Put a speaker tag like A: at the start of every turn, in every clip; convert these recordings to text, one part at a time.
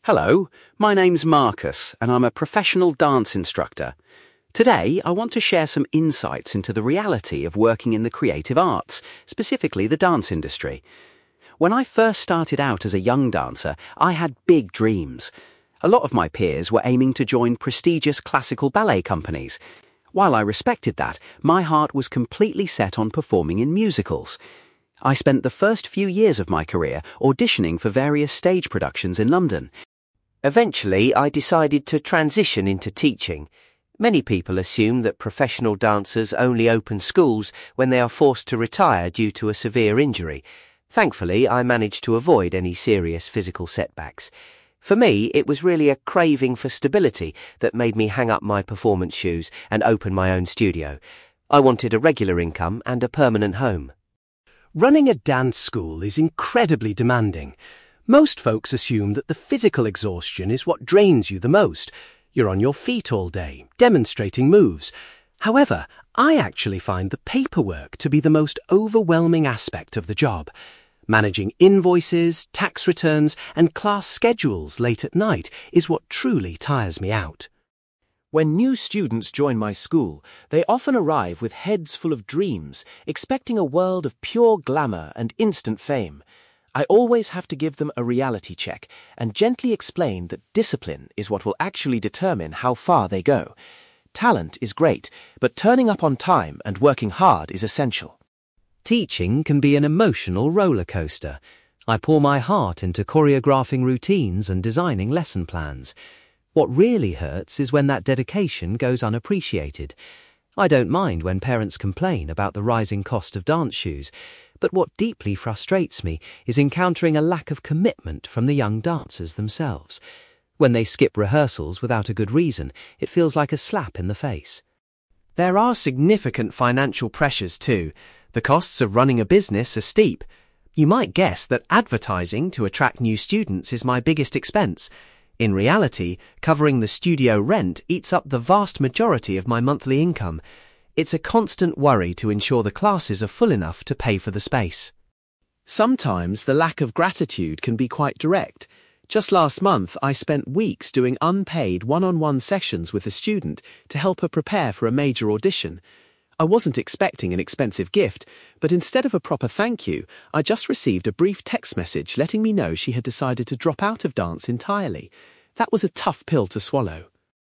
A: Hello, my name's Marcus and I'm a professional dance instructor. Today I want to share some insights into the reality of working in the creative arts, specifically the dance industry. When I first started out as a young dancer, I had big dreams. A lot of my peers were aiming to join prestigious classical ballet companies. While I respected that, my heart was completely set on performing in musicals. I spent the first few years of my career auditioning for various stage productions in London.
B: Eventually, I decided to transition into teaching. Many people assume that professional dancers only open schools when they are forced to retire due to a severe injury. Thankfully, I managed to avoid any serious physical setbacks. For me, it was really a craving for stability that made me hang up my performance shoes and open my own studio. I wanted a regular income and a permanent home.
C: Running a dance school is incredibly demanding. Most folks assume that the physical exhaustion is what drains you the most. You're on your feet all day, demonstrating moves. However, I actually find the paperwork to be the most overwhelming aspect of the job. Managing invoices, tax returns, and class schedules late at night is what truly tires me out.
D: When new students join my school, they often arrive with heads full of dreams, expecting a world of pure glamour and instant fame. I always have to give them a reality check and gently explain that discipline is what will actually determine how far they go. Talent is great, but turning up on time and working hard is essential.
E: Teaching can be an emotional roller coaster. I pour my heart into choreographing routines and designing lesson plans. What really hurts is when that dedication goes unappreciated. I don't mind when parents complain about the rising cost of dance shoes, but what deeply frustrates me is encountering a lack of commitment from the young dancers themselves. When they skip rehearsals without a good reason, it feels like a slap in the face.
F: There are significant financial pressures too. The costs of running a business are steep. You might guess that advertising to attract new students is my biggest expense. In reality, covering the studio rent eats up the vast majority of my monthly income. It's a constant worry to ensure the classes are full enough to pay for the space.
D: Sometimes the lack of gratitude can be quite direct. Just last month, I spent weeks doing unpaid one-on-one sessions with a student to help her prepare for a major audition. I wasn't expecting an expensive gift, but instead of a proper thank you, I just received a brief text message letting me know she had decided to drop out of dance entirely. That was a tough pill to swallow.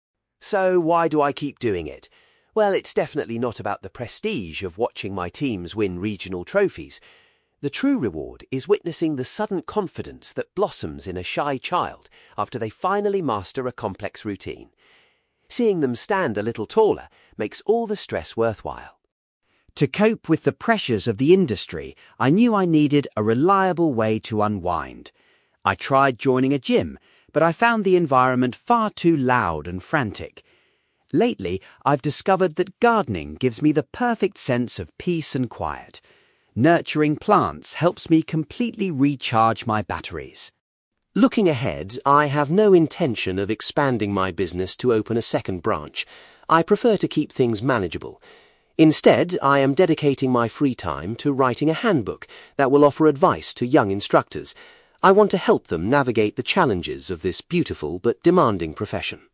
B: So why do I keep doing it? Well, it's definitely not about the prestige of watching my teams win regional trophies. The true reward is witnessing the sudden confidence that blossoms in a shy child after they finally master a complex routine. Seeing them stand a little taller makes all the stress worthwhile.
G: To cope with the pressures of the industry, I knew I needed a reliable way to unwind. I tried joining a gym, but I found the environment far too loud and frantic. Lately, I've discovered that gardening gives me the perfect sense of peace and quiet. Nurturing plants helps me completely recharge my batteries.
B: Looking ahead, I have no intention of expanding my business to open a second branch. I prefer to keep things manageable. Instead, I am dedicating my free time to writing a handbook that will offer advice to young instructors. I want to help them navigate the challenges of this beautiful but demanding profession.